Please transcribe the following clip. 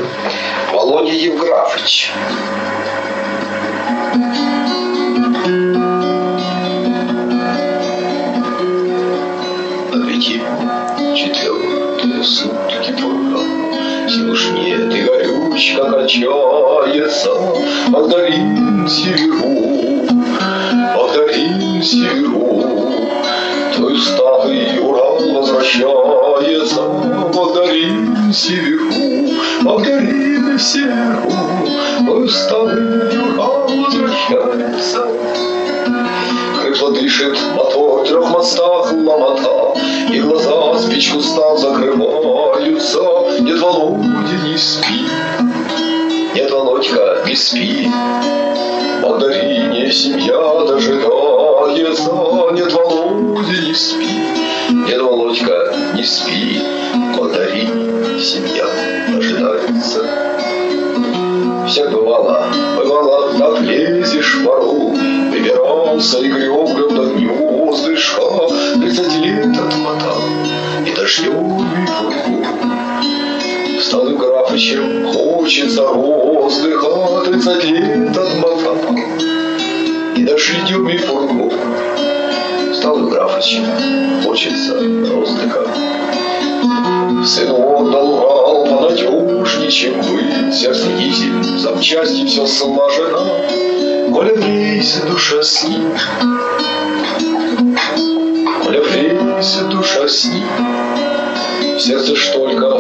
Володя Евграфович. Четвертые сутки пора, сил уж нет, и горючка кончается. Богдарин северу, твой старый Урал возвращается. Богдарин северу, твой старый Урал возвращается. Хрипло дышит мотор, в 3 мостах ломота, и глаза спичку став закрываются. Нет, Володя, не спи, нет, Володька, не спи, Богдарине семья дожидается. Нет, Володя, не спи, нет, Володька, не спи, Богдарине семья дожидается. Всяк бывало, так лезешь в пору, выбирался и греб до гнездышка. 30 лет отмотал и дождем и пургу. Стал Евграфычем, хочется воздуха. 30 лет отмотал и дождем и пургу. Стал Евграфычем, хочется воздуха. Сыну отдал Урал понадежней, чем вы. Сердце дизель, в запчасти все слажено. Коля в рейсе душа с ним, Коля в рейсе душа с ним. В сердце ж только